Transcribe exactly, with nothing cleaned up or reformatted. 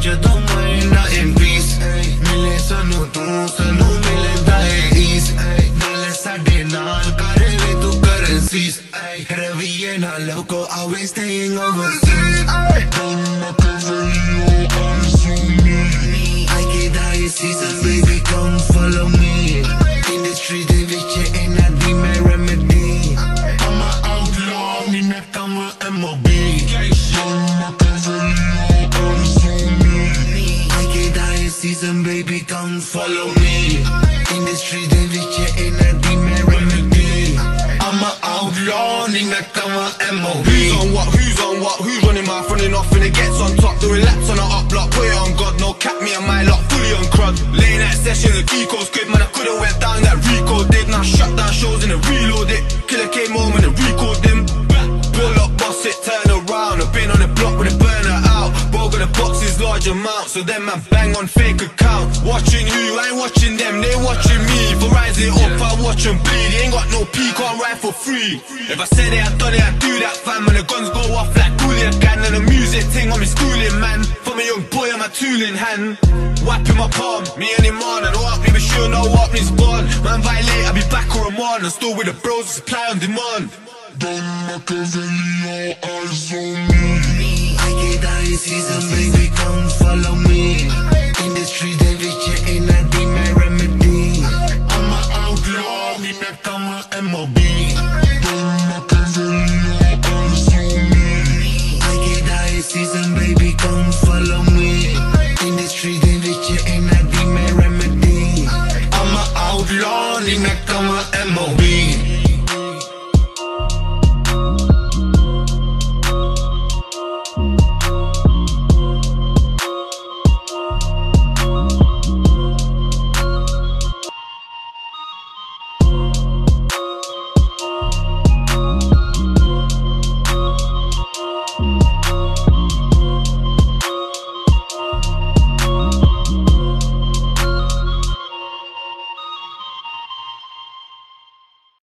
ਜਦੋਂ ਮੈਂ ਨਾ in peace ਮਿਲੇ ਸਾਨੂੰ ਤੂੰ ਸਾਨੂੰ ਮਿਲਦਾ ਏ ਈਸ ਨਾਲੇ ਸਾਡੇ ਨਾਲ ਕਰ ਲੈ ਤੂੰ currencies ਰਵੀਏ ਨਾ ਲੋਕੋ always staying overseas I get high season baby come follow me industry ਦੇ ਵਿੱਚ ਇਹਨਾਂ ਦੀ ਮੈਂ remedy I'm a outlaw me ਨਾ ਕੰਮ M O B Season baby come follow me industry de viche energy me remedy I'm a outlaw nigga come on M O B Who's on what, who's on what, who's running my running off and it gets on top doing laps on the up block, put it on God, no cap me and my lot fully on crud late night session, the Kiko's good man I could've went down that Rico did now shut down shows and then reload it killer came home and then record them pull up boss it turn around I've been on the block with a burner out Boga the boxes large amount so then man bang on fake account watching who I ain't watching them they watching me for rise it up I watch them bleed they ain't got no P can't ride for free if I said it I done it I do that fam and the guns go off like Cooley again and the music thing on me schooling man from a young boy on my tool in hand wiping my palm me and him on and walk me but sure no walk me's born man violate I'll be back or I'm on and still with the bros supply on demand Don Machiavelli, all eyes on me I get high season, baby, come follow me